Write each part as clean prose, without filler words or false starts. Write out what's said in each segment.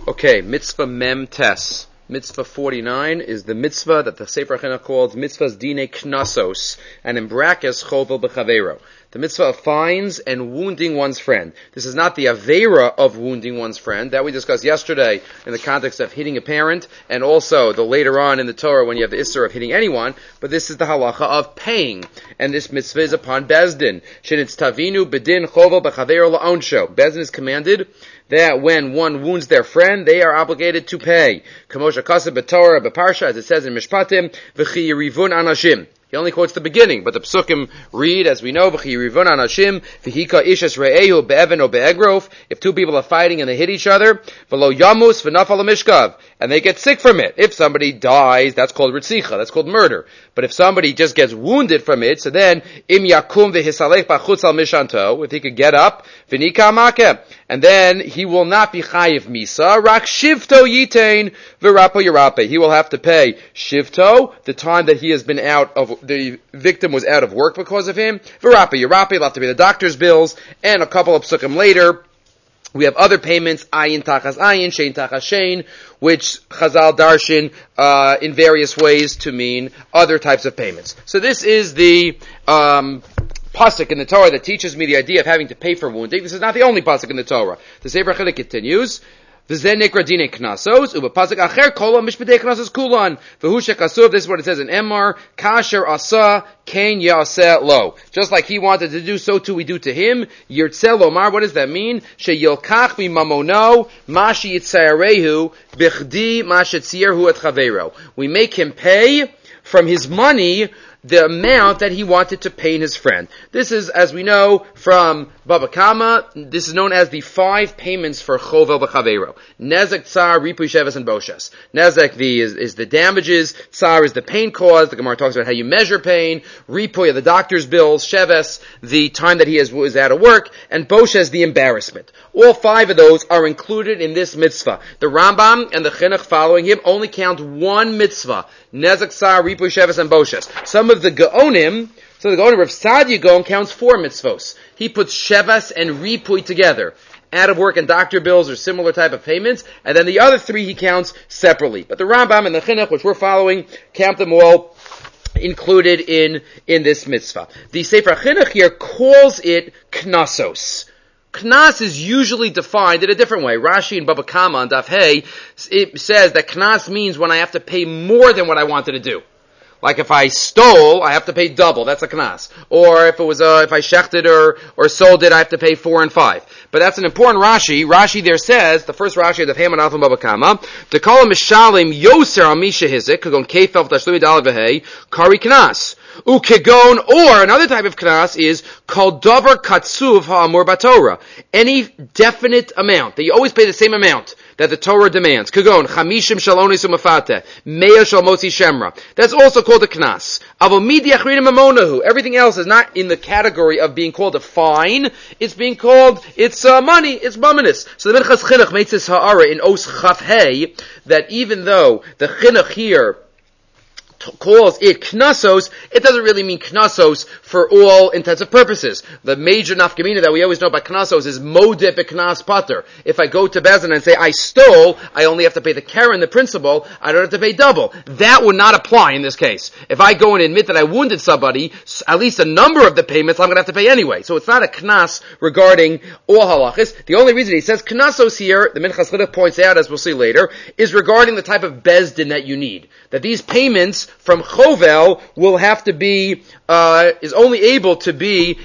Okay, mitzvah mem tes. Mitzvah 49 is the mitzvah that the Sefer HaChinuch calls mitzvahs dine knasos, and in brackets chovel b'chavero. The mitzvah of fines and wounding one's friend. This is not the avera of wounding one's friend that we discussed yesterday in the context of hitting a parent, and also the later on in the Torah when you have the issur of hitting anyone. But this is the halacha of paying, and this mitzvah is upon bezdin. Shenitz tavinu bedin chovel b'chavero la'onsho. Bezdin is commanded that when one wounds their friend, they are obligated to pay. Kamosha Kasev b'Torah b'Parsha, as it says in Mishpatim, v'chi yirivun anashim. He only quotes the beginning, but the psukim read, as we know, v'chi yirivun anashim, v'hika ishes re'ehu be'even o be'egrof. If two people are fighting and they hit each other, v'lo yamus v'nafal mishkav, and they get sick from it. If somebody dies, that's called ritzicha, that's called murder. But if somebody just gets wounded from it, so then, im yakum v'hisalech b'chutz al mishanto, if he could get up, v'nika makeh, and then he will not be chayiv misa, rak shivto yitain v'rapo yirape. He will have to pay shivto, the time that he has been out of, the victim was out of work because of him, v'rapo yirape, he'll have to pay the doctor's bills, and a couple of psukim later, we have other payments, ayin tachas ayin, shein tachas shein, which Chazal darshan in various ways to mean other types of payments. So this is the pasuk in the Torah that teaches me the idea of having to pay for wounding. This is not the only pasuk in the Torah. The Sefer HaChinuch continues. V'zeh nikra dine knasos, u'b'pasuk acher kol ha'mishpatei knasos kulan. V'hu shekasuv, this is what it says in Emor, kasher asa ken yaseh lo. Just like he wanted to do, so too we do to him. Yirtzeh lomar, what does that mean? Sheyilkach mimamono, ma sheyitzayarehu, bichdi ma shetziyerhu et chavero. We make him pay from his money the amount that he wanted to pay his friend. This is, as we know from Baba Kama, this is known as the 5 payments for chovel b'chavero. Nezek, tsar, ripui, sheves, and boshes. Nezek is the damages, tsar is the pain caused, the Gemara talks about how you measure pain, ripui are the doctor's bills, sheves, the time that he was out of work, and boshes, the embarrassment. All 5 of those are included in this mitzvah. The Rambam and the Chinuch following him only count one mitzvah, nezek, tsar, ripui, sheves, and boshes. Some of the Gaonim, so the Gaonim of Sadia Gaon counts 4 mitzvos. He puts Shevas and Ripui together. Out of work and doctor bills or similar type of payments, and then the other 3 he counts separately. But the Rambam and the Chinuch, which we're following, count them all included in this mitzvah. The Sefer HaChinuch here calls it knasos. Knas is usually defined in a different way. Rashi and Baba Kama on Daf Hey, it says that knas means when I have to pay more than what I wanted to do. Like if I stole, I have to pay double. That's a knas. Or if it was if I shechted or sold it, I have to pay 4 and 5. But that's an important Rashi. Rashi there says, the first Rashi of the Haman Alpha Baba Kama, to call him Mishalim Yoser al Misha Hizik, Kagon Kefel Tashlumi Dalad Vehei, Kari Knas. Ukegon, or another type of knas is called Dover Katsuv Ha'amur Batorah. Any definite amount, that you always pay the same amount that the Torah demands. Kagon, Chamishim Shalonis Umafate, Meya Shalmotzi Shemra. That's also called a knas. Avomidi Achrinim Amonahu. Everything else is not in the category of being called a fine. It's being called, it's money, it's buminous. So the Minchas Chinuch makes this ha'ara in Os Chaf Hey, that even though the Chinuch here calls it knasos, it doesn't really mean knasos for all intents and purposes. The major nafkamina that we always know about knasos is modeh b'knas pater. If I go to Bezdin and say I stole, I only have to pay the keren, the principal, I don't have to pay double. That would not apply in this case. If I go and admit that I wounded somebody, at least a number of the payments I'm going to have to pay anyway. So it's not a knas regarding all halachas. The only reason he says knasos here, the Minchas Chinuch points out, as we'll see later, is regarding the type of Bezdin that you need. That these payments from chovel will have to be, is only able to be,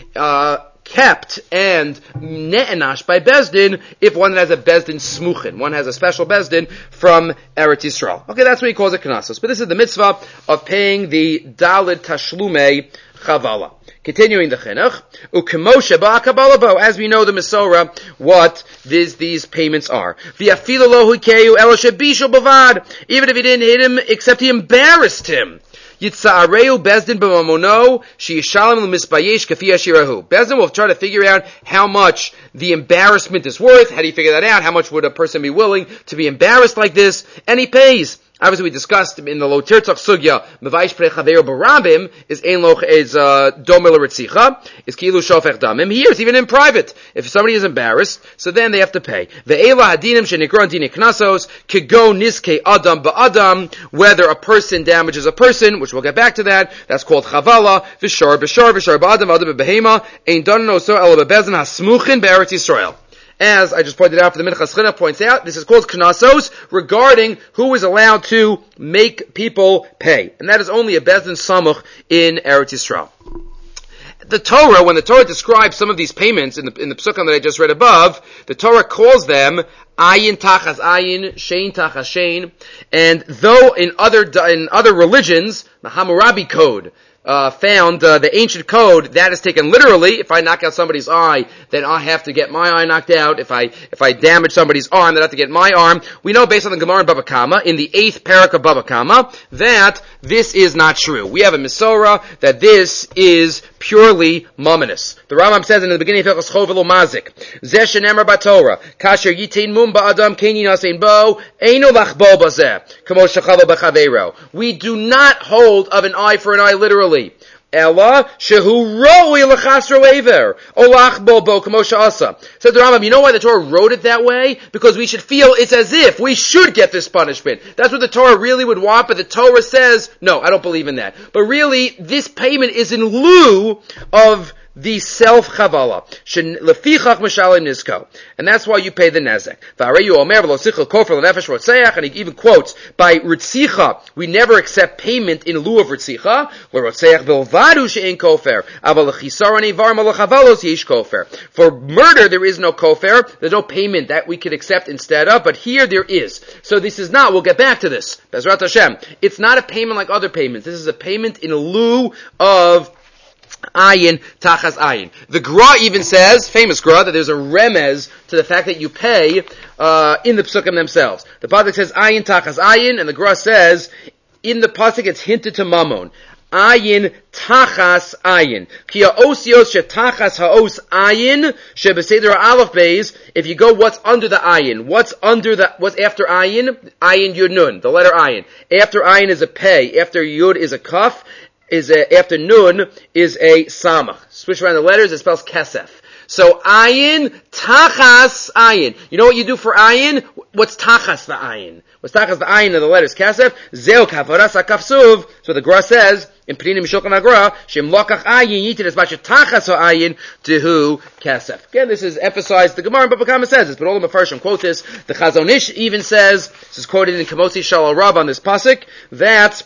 kept and ne'enash by Bezdin if one has a Bezdin smuchin. One has a special Bezdin from Eretz Yisrael. Okay, that's what he calls it knasos. But this is the mitzvah of paying the Daled Tashlume Chavala. Continuing the Chinuch, Ukemoshe ba'akabalabo, as we know the Mesorah, what these payments are. V'afilu lo hukeyu elo shebishu bavad, even if he didn't hit him, except he embarrassed him. Yitzareu Bezdin b'mamono she'yishalem l'misbayesh kafi ashirahu. Bezdin will try to figure out how much the embarrassment is worth. How do you figure that out? How much would a person be willing to be embarrassed like this? And he pays. Obviously, we discussed in the Lo Tirtzach Sugya, Mevaish Pre Chaveiro Barabim is Ein Loch is Domel Ritzicha, is Kilu Shofech Damim. Here, it's even in private. If somebody is embarrassed, so then they have to pay. Ve'ela Hadinim Shenikron Dine Knasos, Kigo Niske Adam Ba'adam, whether a person damages a person, which we'll get back to that, that's called Chavala, Vishar Ba'adam, Adam B'Behema, Ein Dono So Ela Bebezin HaSmuchin Be'eretz Yisrael. As I just pointed out, for the Minchas Chinuch points out, this is called Knasos regarding who is allowed to make people pay. And that is only a Bezdin Samuch in Eretz Yisrael. The Torah, when the Torah describes some of these payments in the Psukim that I just read above, the Torah calls them Ayin Tachas Ayin, Shein Tachas Shein, and though in other religions, the Hammurabi Code, found the ancient code that is taken literally. If I knock out somebody's eye, then I have to get my eye knocked out. If I damage somebody's arm, then I have to get my arm. We know based on the Gemara in Baba Kama, in the 8th parak of Baba Kama, that this is not true. We have a Misorah that this is purely mominous. The Rambam says in the beginning of Hilchos Chovelo Mazik, Zeh shenemar b'Torah, kasher yitain mum ba'adam keini nasein bo, eino lachbo bazeh, kamo shechava b'chaveiro. We do not hold of an eye for an eye literally. Ella shehu roi lechasro aver olach bo kamo she'asa. Said the Rambam, you know why the Torah wrote it that way? Because we should feel it's as if we should get this punishment. That's what the Torah really would want, but the Torah says, no, I don't believe in that. But really, this payment is in lieu of the self-chavala. Lefichach mishalim nisko. And that's why you pay the nezek. V'areyu omer v'lo sichel kofer l'nefesh rotzeach, and he even quotes, by ritzicha, we never accept payment in lieu of ritzicha, l'rotzeach bilvadu she'en kofer, aval l'chisaron ivar malachavalos yesh kofer. For murder, there is no kofer, there's no payment that we could accept instead of, but here there is. So this is not, we'll get back to this, Bezrat Hashem. It's not a payment like other payments. This is a payment in lieu of Ayin Tachas Ayin. The Gra even says, famous Gra, that there's a remez to the fact that you pay in the Psukim themselves. The Pasuk says Ayin Tachas Ayin, and the Gra says in the Pasuk it's hinted to Mammon. Ayin Tachas Ayin. Ki ha'osios she'tachas ha'os Ayin she'beseder ha'alef beis. If you go, what's under the Ayin? What's after Ayin? Ayin Yud Nun, the letter Ayin. After Ayin is a pei. After Yud is a kaf. After Nun is a Samach. Switch around the letters, it spells Kesef. So Ayin, Tachas Ayin. You know what you do for Ayin? What's Tachas the Ayin? What's Tachas the Ayin of the letters Kesef? Zeo Kafaras HaKafsuv. So the Gra says, in Peninim Mishulchan HaGra, Shem Lokach Ayin Yitin as much as Tachas Ayin Tehu Kesef. Again, this is emphasized, the Gemara in Baba Kama says this, but all the Mefarshim quote this. The Chazon Ish even says, this is quoted in Kamotzi Shalal Rab on this pasuk, that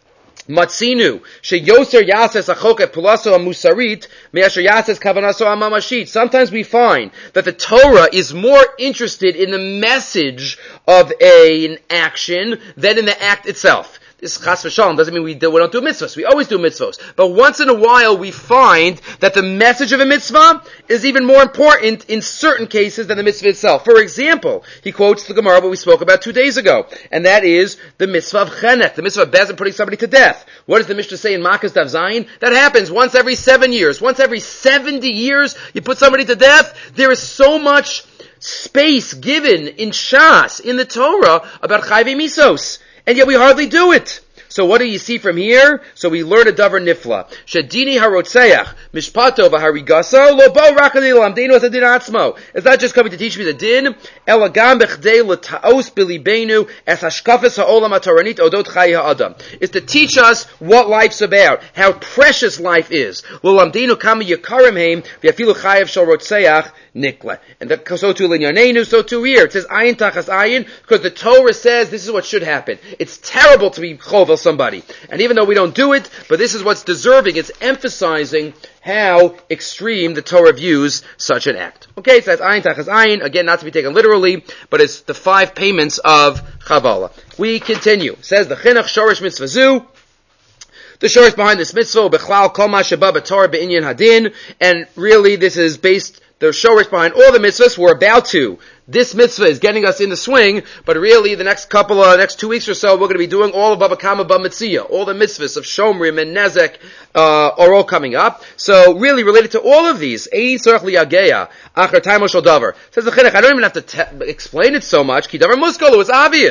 Matzinu sheyoser yases achoket pulaso amusarit me'asher yases kavanaso amamashit. Sometimes we find that the Torah is more interested in the message of an action than in the act itself. This chas v'shalom doesn't mean we don't do mitzvahs. We always do mitzvahs. But once in a while we find that the message of a mitzvah is even more important in certain cases than the mitzvah itself. For example, he quotes the Gemara what we spoke about 2 days ago, and that is the mitzvah of chenek, the mitzvah of bezin putting somebody to death. What does the Mishnah say in Makas Daf Zayin? That happens once every 7 years. Once every 70 years you put somebody to death. There is so much space given in Shas, in the Torah, about chayvei misos. And yet we hardly do it. So what do you see from here? So we learn a davar nifla. Shadini harotzeach mishpato v'harigaso lo bo rakadi lamdeinu as a din atzmo. It's not just coming to teach me the din. Elagam bechdei l'taos bilibeinu es hashkafes ha'olam ha'toranit odot chai ha'adam. It's to teach us what life's about, how precious life is. Lo lamdeinu kama yikarim heim v'yafilu chayav shel rotzeach nikla. And that, so too linyanenu, so too here. It says ayin tachas ayin because the Torah says this is what should happen. It's terrible to be chovel somebody. And even though we don't do it, but this is what's deserving. It's emphasizing how extreme the Torah views such an act. Okay, so that's ayin tachas ayin. Again, not to be taken literally, but it's the 5 payments of chavala. We continue. It says the chinuch shorish mitzvah zu. The shorish behind this mitzvah, bechlal kol ma sheba b'torah be'inyan hadin, and really this is based. The shorish behind all the mitzvahs we're about to. This mitzvah is getting us in the swing, but really the next 2 weeks or so, we're going to be doing all of Bava Kama B'Metzia. All the mitzvahs of Shomrim and Nezek are all coming up. So really related to all of these, Ein Tzorach Liyageya, Achar Taimo Shel Davar. Says the Chinuch, I don't even have to explain it so much. Ki Davar Muskalo, it's obvious.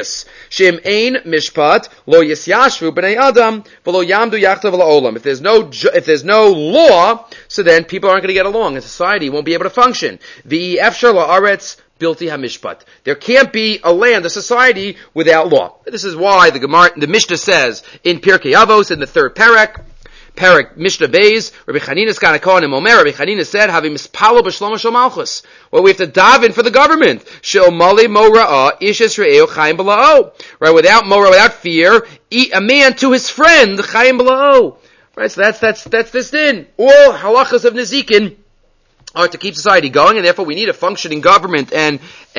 Shem ein mishpat lo yisyashvu b'nei adam v'lo yamdu yachtav la'olam. If there's no law, so then people aren't going to get along, and society won't be able to function. V'efshar la'aretz bilti hamishpat. There can't be a land, a society, without law. This is why the Mishnah says in Pirkei Avos in the third parak Mishnah Beis, Rabbi Chanina's kind of calling him Omer. Rabbi Chanina said, "Havim mispalo b'shlomo shel malchus." Well, we have to daven for the government. Shel mali mo ra'ah ish Yisrael chayim b'la'o. Right, without mora, without fear, a man to his friend chayim b'la'o. Right, so that's this din. All halachas of Nezikin are to keep society going, and therefore we need a functioning government and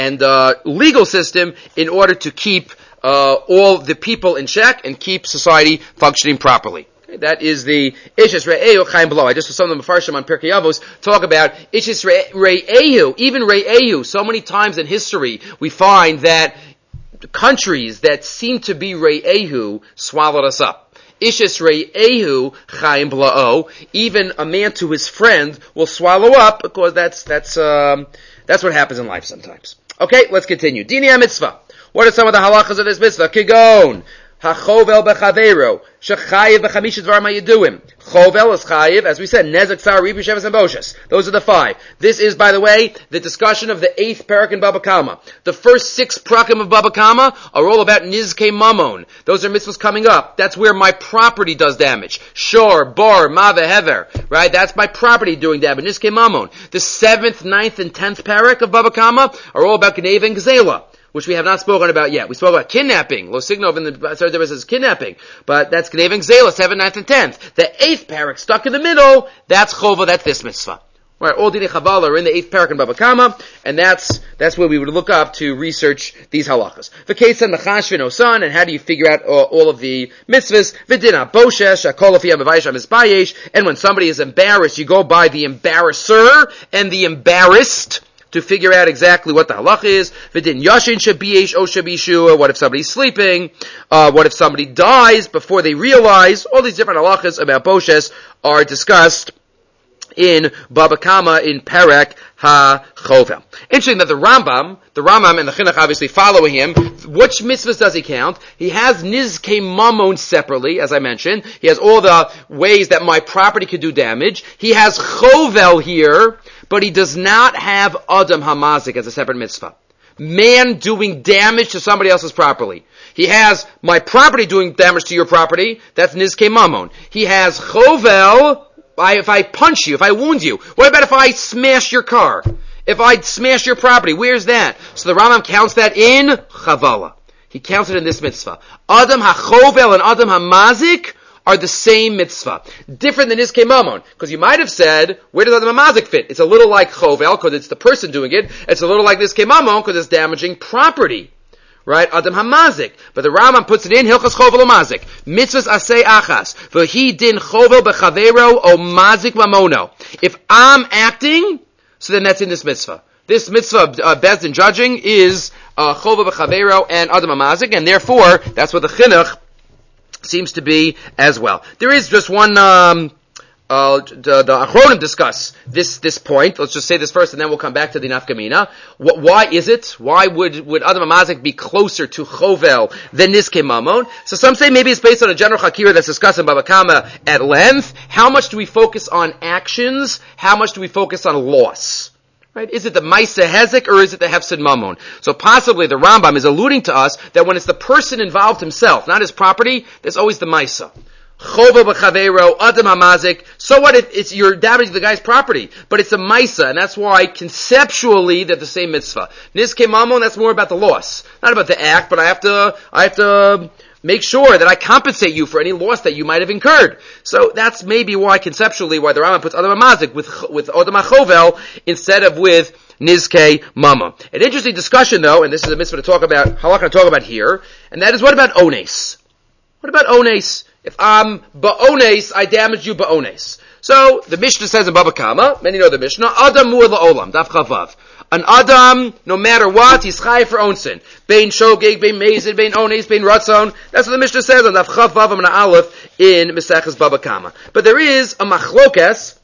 legal system in order to keep all the people in check and keep society functioning properly. That is the Ishis Re'ehu Chaim B'lo. I just saw some of the Mefarshim on Pirkei Avos talk about Ishis Re'ehu, even Re'ehu. So many times in history we find that countries that seem to be Re'ehu swallowed us up. Ishis Re'ehu Chaim B'lo. Even a man to his friend will swallow up, because that's what happens in life sometimes. Okay, let's continue. Dini HaMitzvah. What are some of the halachas of this mitzvah? Kigon. HaChovel b'chaveiro, shechayiv b'chamisha dvarim hayeduim. Chovel is chayiv, as we said, nezek tzar ribi sheves and boshes. Those are the 5. This is, by the way, the discussion of the 8th parak in Baba Kama. The first 6 prakim of Baba Kama are all about nizkei mamon. Those are mitzvahs coming up. That's where my property does damage. Shor, bar, ma vehever. Right? That's my property doing damage. Nizkei mamon. The 7th, 9th, and 10th parak of Baba Kama are all about gneva and gzela, which we have not spoken about yet. We spoke about kidnapping. Lo signov in the third there says kidnapping. But that's Gneva and Gzela, 7th, 9th, and 10th. The 8th parak, stuck in the middle, that's Chova, that's this mitzvah. Right, all Dinei Chavala are in the 8th parak in Baba Kama, and that's where we would look up to research these halachas. V'keitsan Machashvin Osan, and how do you figure out all of the mitzvahs? V'dina Boshesh, Akol Afiyam V'vayisham Isbayesh, and when somebody is embarrassed, you go by the embarrasser and the embarrassed, to figure out exactly what the halach is. V'din yashin shabiyesh o shabishu. What if somebody's sleeping? What if somebody dies before they realize? All these different halachas about boshes are discussed in Baba Kama in Perek HaChovel. Interesting that the Rambam and the Chinuch obviously following him. Which mitzvahs does he count? He has Nizkei Mamon separately, as I mentioned. He has all the ways that my property could do damage. He has Chovel here, but he does not have Adam Hamazik as a separate mitzvah. Man doing damage to somebody else's property. He has my property doing damage to your property. That's Nizkei Mamon. He has Chovel, if I punch you, if I wound you. What about if I smash your car? If I smash your property, where's that? So the Rambam counts that in Chavala. He counts it in this mitzvah. Adam HaChovel and Adam HaMazik are the same mitzvah. Different than Nizkei Mamon. Because you might have said, where does Adam HaMazik fit? It's a little like Chovel, because it's the person doing it. It's a little like Nizkei Mamon, because it's damaging property. Right? Adam HaMazik. But the Rambam puts it in, Hilchas Chovel Mazik. Mitzvahs Asay Achas. V'hi din Chovel b'chaveiro o Mazik mamono. If I'm acting, so then that's in this mitzvah. This mitzvah of Bezdin judging is Chovel b'chaveiro and Adam HaMazik, and therefore, that's what the Chinuch seems to be as well. There is just one, the Achronim discuss this point. Let's just say this first and then we'll come back to the Nafkamina. Why is it? Why would Adam HaMazik be closer to Chovel than Nizkei Mamon? So some say maybe it's based on a general Hakira that's discussed in Baba Kama at length. How much do we focus on actions? How much do we focus on loss? Right? Is it the Maisa Hezek or is it the Hefsid Mamon? So possibly the Rambam is alluding to us that when it's the person involved himself, not his property, there's always the Maisa. Chovel b'chaveiro, Adam HaMazik. So what if it's you're damaging the guy's property? But it's a Maisa, and that's why conceptually they're the same mitzvah. Nizkei Mamon, that's more about the loss. Not about the act, but I have to make sure that I compensate you for any loss that you might have incurred. So that's maybe why conceptually why the Rambam puts Adam HaMazik with Adam HaChovel instead of with Nizkei Mamon. An interesting discussion though, and this is a mitzvah to talk about, halakha to talk about here, and that is what about Ones? What about Ones? If I'm ba'ones, I damage you ba'ones. So, the Mishnah says in Baba Kama, many know the Mishnah, Adam mu'er la'olam, daf chavav. An Adam, no matter what, he's chayiv for onsin. Bein shogeg, bein mezid, bein ones, bein ratzon. That's what the Mishnah says on daf chavav and aleph in Maseches Baba Kama. But there is a machlokes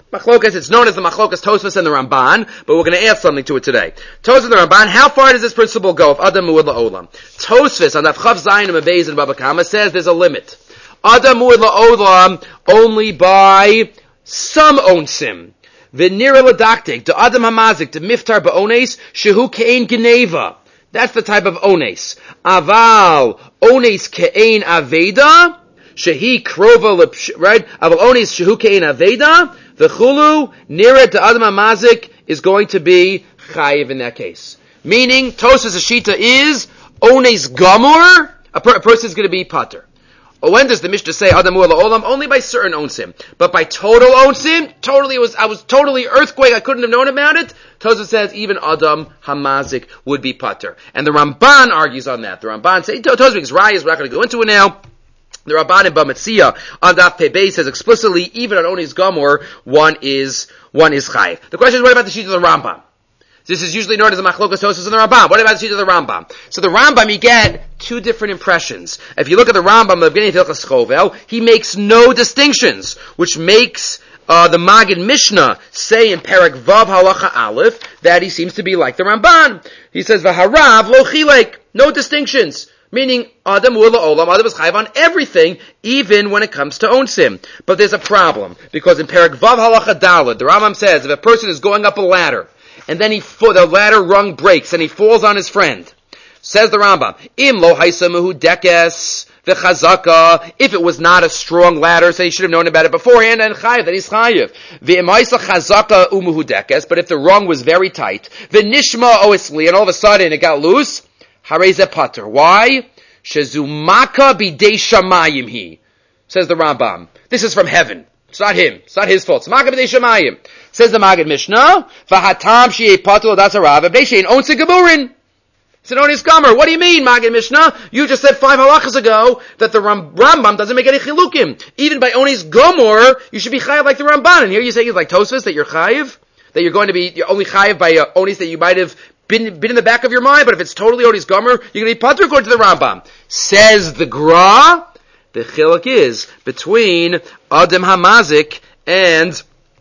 Machlokas, it's known as the Machlokas Tosfos and the Ramban, but we're going to add something to it today. Tosfos and the Ramban, how far does this principle go if Adam Mu'ud La'olam? Tosfos on the Chav Zayin and Mabez and Baba Kama says there's a limit. Adam Mu'ud La'olam only by some onsim. V'nira l'daktik, the Adam Hamazik, the Miftar Ba'ones, Shehu Ke'en Geneva. That's the type of ones. Aval, ones Ke'en Aveda, Shehi Krova, right? Aval ones Shehu Ke'en Aveda, the Chulu, Nira to Adam Hamazik is going to be Chayiv in that case. Meaning, Tosfos Ashita is ones Gamur, a person is going to be Pater. When does the Mishnah say Adam Mu'ud La'olam? Only by certain onsim. But by total onsim, I was totally earthquake, I couldn't have known about it. Tosfos says even Adam Hamazik would be Pater. And the Ramban argues on that. The Ramban says, Tosfos because Rayas, we're not going to go into it now. The Ramban in Bamitzia on Daf Pei says explicitly, even on Onis Gamor, one is Chayiv. The question is, what about the sheet of the Rambam? This is usually known as the Machlokas Tosfos and the Rambam. What about the sheet of the Rambam? So the Rambam, you get two different impressions. If you look at the Rambam, the beginning of Hilchos Chovel, he makes no distinctions, which makes the Magid Mishnah say in Perek Vav Halacha Aleph that he seems to be like the Ramban. He says, V'harav lo chilek, no distinctions. Meaning, Adam Mu'ud La'olam, Adam is chayiv on everything, even when it comes to onsim. But there's a problem, because in Perek Vav Halacha Daled, the Rambam says, if a person is going up a ladder, and then the ladder rung breaks, and he falls on his friend. Says the Rambam, Im lo haisamuhu dekes v'chazaka, if it was not a strong ladder, so he should have known about it beforehand, and chayiv, that he's chayiv. V'im haisa chazaka umuhu dekes, but if the rung was very tight, v'nishma oisli, and all of a sudden it got loose, hareze pater. Why? Shezumaka bidei shamayim he. Says the Rambam. This is from heaven. It's not him. It's not his fault. It's Maka b'dei shamayim. Says the Magid Mishnah, V'hatam shi'ei patul adasarav, v'bnei she'en onse geburin. It's an onis gomer. What do you mean, Magid Mishnah? You just said 5 halachas ago that the Rambam doesn't make any chilukim. Even by onis gomer, you should be chayiv like the Ramban. And here you're saying it's like Tosfos, that you're chayiv? That you're only chayiv by onis that you might have been in the back of your mind, but if it's totally onis gomer, you're going to be patur according to the Rambam. Says the Gra, the chiluk is between Adam Hamazik and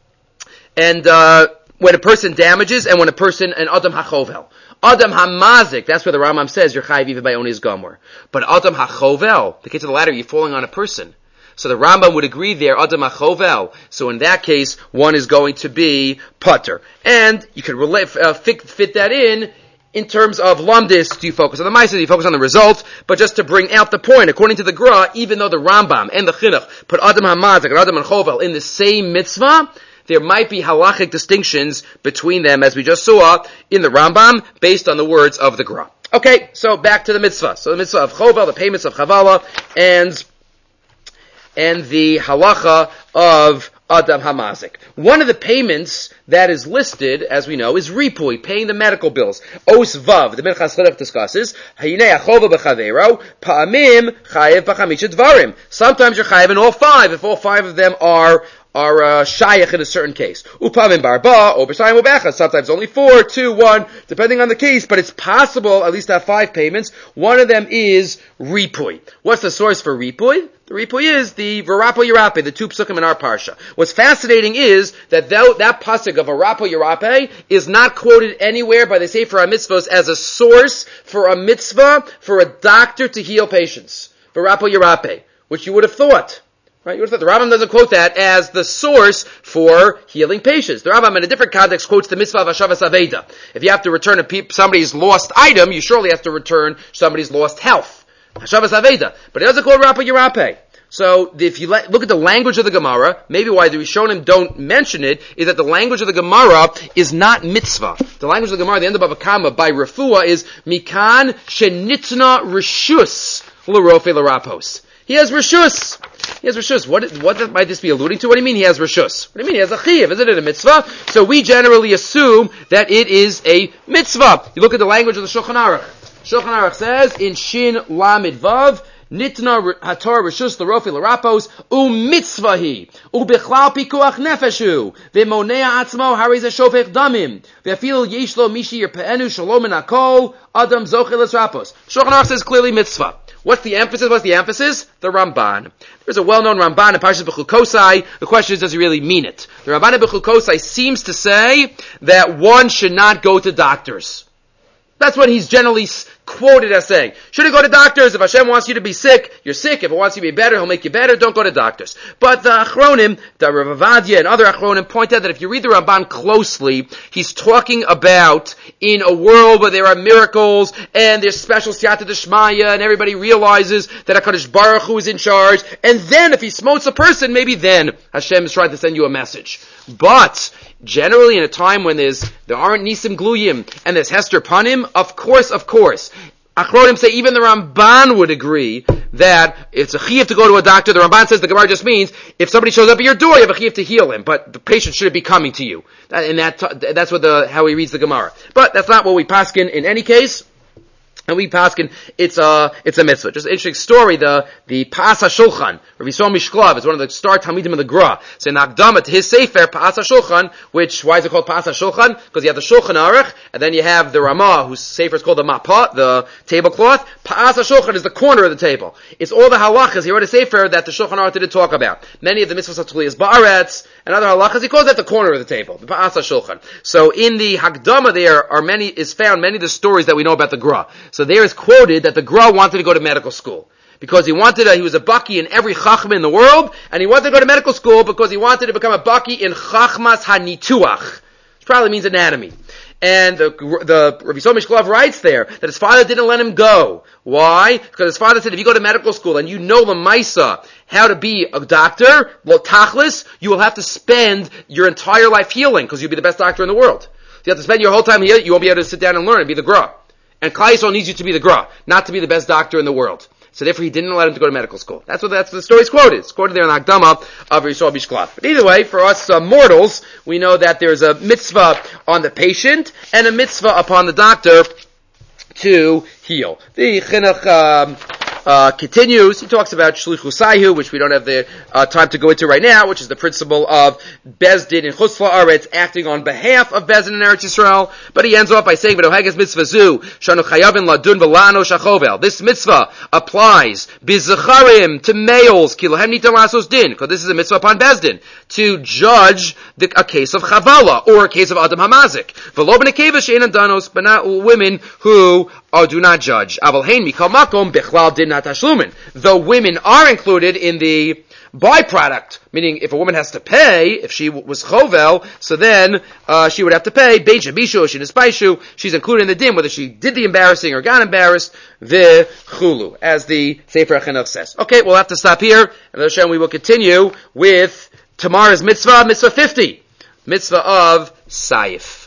when a person damages and when a person, and Adam HaChovel. Adam HaMazik, that's where the Rambam says you're chayiv even by onis gomer. But Adam HaChovel, the case of the ladder, you're falling on a person. So the Rambam would agree there, Adam HaChovel. So in that case, one is going to be pater. And you could fit that in terms of lamdis, do you focus on the ma'aser, do you focus on the result? But just to bring out the point, according to the Gra, even though the Rambam and the Chinuch put Adam HaMazik and Adam HaChovel in the same mitzvah, there might be halachic distinctions between them, as we just saw in the Rambam, based on the words of the Gra. Okay, so back to the mitzvah. So the mitzvah of Chovel, the payments of Chavala, and the halacha of Adam Hamazik. One of the payments that is listed, as we know, is ripui, paying the medical bills. Os Vav, the Minchas Chinuch discusses, Hayinei achova b'chavero, pa'amim chayev b'chamisha dvarim. Sometimes you're chayev in all 5, if all 5 of them are shayach in a certain case. Upavim barba, or b'shayim u'bechad. Sometimes only 4, 2, 1, depending on the case, but it's possible at least to have 5 payments. One of them is ripui. What's the source for ripui? The ripui is the Varapo Yerape, the 2 psukim in our parsha. What's fascinating is that that pasuk of Varapo Yerape is not quoted anywhere by the Sefer HaMitzvos as a source for a mitzvah for a doctor to heal patients. Varapo Yerape, which you would have thought. Right? You would have thought the Rambam doesn't quote that as the source for healing patients. The Rambam in a different context quotes the mitzvah of Hashavas Aveda. If you have to return somebody's lost item, you surely have to return somebody's lost health. Hashavas Aveda. But it doesn't quote Varapo Yerape. So if you look at the language of the Gemara, maybe why the Rishonim don't mention it, is that the language of the Gemara is not mitzvah. The language of the Gemara, the end of Bava Kama, by Refuah, is Mikan Shenitna Rishus L'Rofe L'Rapos. He has Rishus. He has Rishus. What might this be alluding to? What do you mean he has Rishus? What do you mean he has a Chiyav? Isn't it a mitzvah? So we generally assume that it is a mitzvah. You look at the language of the Shulchan Aruch. Shulchan Aruch says in Shin Lamed Vav, Nitna Hator Rishus L'Rofe L'Rapos U'mitzvahi U'bichlal Pikuach Nefeshu V'monea Atzmo Hariz HaShofech Damim V'afil Yesh Lo Mishi Yirpe'enu Shalom and Akol Adam Zochel L'Rapos. Shulchan Aruch says clearly mitzvah. What's the emphasis? The Ramban. There's a well-known Ramban in Parshas Bechukosai. The question is, does he really mean it? The Ramban in Bechukosai seems to say that one should not go to doctors. That's what he's generally quoted as saying. Shouldn't go to doctors. If Hashem wants you to be sick, you're sick. If it wants you to be better, He'll make you better. Don't go to doctors. But the Achronim, the Rav Avadia and other Achronim point out that if you read the Ramban closely, he's talking about in a world where there are miracles and there's special siyata d'shmaya and everybody realizes that HaKadosh Baruch Hu is in charge. And then if he smotes a person, maybe then Hashem is trying to send you a message. But generally, in a time when there aren't Nisim Gluyim and there's Hester Panim, of course. Achronim say even the Ramban would agree that it's a chiyuv to go to a doctor. The Ramban says the Gemara just means if somebody shows up at your door, you have a chiyuv to heal him, but the patient shouldn't be coming to you. And that's what how he reads the Gemara. But that's not what we paskin in any case. And we paskin, it's a mitzvah. Just an interesting story, the Pas HaShulchan, Rabbi Yisrael Mishklav, is one of the star Talmidim of the Gra. So in Akdama to his Sefer, Pas HaShulchan, why is it called Pas HaShulchan? Because you have the Shulchan Aruch, and then you have the Ramah, whose Sefer is called the Mapah, the tablecloth. Pas HaShulchan is the corner of the table. It's all the halachas, he wrote a Sefer that the Shulchan Aruch didn't talk about. Many of the mitzvahs of Tuliyas Ba'aretz, and other halachas, he calls that the corner of the table, the Pas HaShulchan. So in the Hakdama there is found many of the stories that we know about the Gra. So there is quoted that the Gra wanted to go to medical school because he was a baki in every chachma in the world, and he wanted to go to medical school because he wanted to become a baki in chachmas hanituach, which probably means anatomy. And the Rabbi Yisrael Mishklav writes there that his father didn't let him go. Why? Because his father said if you go to medical school and you know l'maisa how to be a doctor, lo tachlis, you will have to spend your entire life healing because you'll be the best doctor in the world. So you have to spend your whole time here. You won't be able to sit down and learn and be the Gra. And Klal Yisrael needs you to be the Gra, not to be the best doctor in the world. So therefore he didn't allow him to go to medical school. That's the story's quoted. It's quoted there in Akdama of Yisrael Mishklav. But either way, for us mortals, we know that there's a mitzvah on the patient and a mitzvah upon the doctor to heal. The Chinuch continues. He talks about Shlichus Sayhu, which we don't have the time to go into right now, which is the principle of Bezdin in Chutz La'aretz acting on behalf of Bezdin in Eretz Yisrael. But he ends off by saying, "V'noheges mitzvah zu shanu chayavin ladun v'lano shachovel." This mitzvah applies bizacharim to males ki lohem nitan lasos din, because this is a mitzvah upon Bezdin to judge a case of chavala or a case of adam hamazik. V'lo b'nekeva she'enan danos, but not women who do not judge. Aval hein mikal makom bichlal din not tashlumin. Though women are included in the byproduct, meaning if a woman has to pay, if she was chovel, so then she would have to pay. Bein shabishu or shenispaishu, she's included in the din, whether she did the embarrassing or got embarrassed. V'chulu, as the Sefer HaChinuch says. Okay, we'll have to stop here, and Hashem, we will continue with tomorrow's mitzvah 50, mitzvah of Saif.